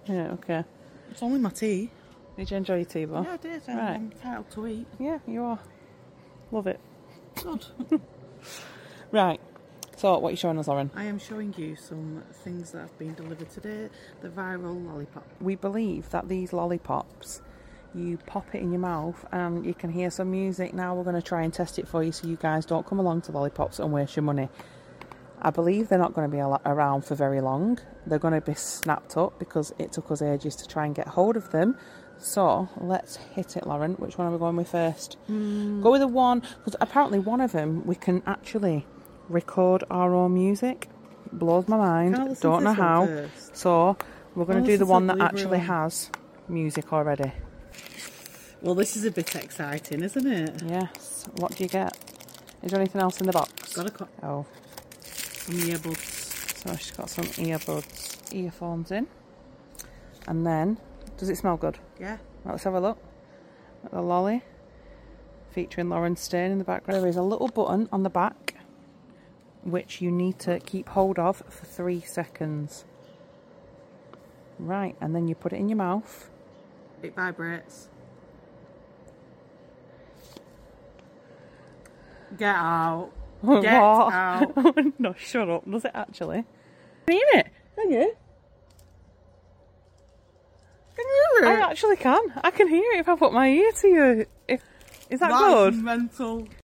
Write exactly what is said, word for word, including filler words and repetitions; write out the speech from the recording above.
Yeah, okay. It's only my tea. Did you enjoy your tea, Bo? Yeah, I did. I'm, Right. I'm entitled to eat. Yeah, you are. Love it. Good. Right. So, what are you showing us, Lauren? I am showing you some things that have been delivered today. The viral lollipop. We believe that these lollipops, you pop it in your mouth and you can hear some music. Now we're going to try and test it for you so you guys don't come along to lollipops and waste your money. I believe they're not going to be around for very long. They're going to be snapped up because it took us ages to try and get hold of them. So let's hit it, Lauren. Which one are we going with first? Mm. Go with the one, because apparently one of them we can actually record our own music. Blows my mind. Don't know how. So we're going to do the one that actually has music already. Well, this is a bit exciting, isn't it? Yes. What do you get? Is there anything else in the box? Got a co- Oh. some earbuds. So she's got some earbuds, earphones in. And then, does it smell good? Yeah. Let's have a look at the lolly. Featuring Lauren Stern in the background. There is a little button on the back which you need to keep hold of for three seconds. Right, and then you put it in your mouth. It vibrates. Get out. Get What? out. No, shut up. Does it actually? Can you hear it? Can you? Can you hear it? I actually can. I can hear it if I put my ear to you. If, is that, That's good? mental.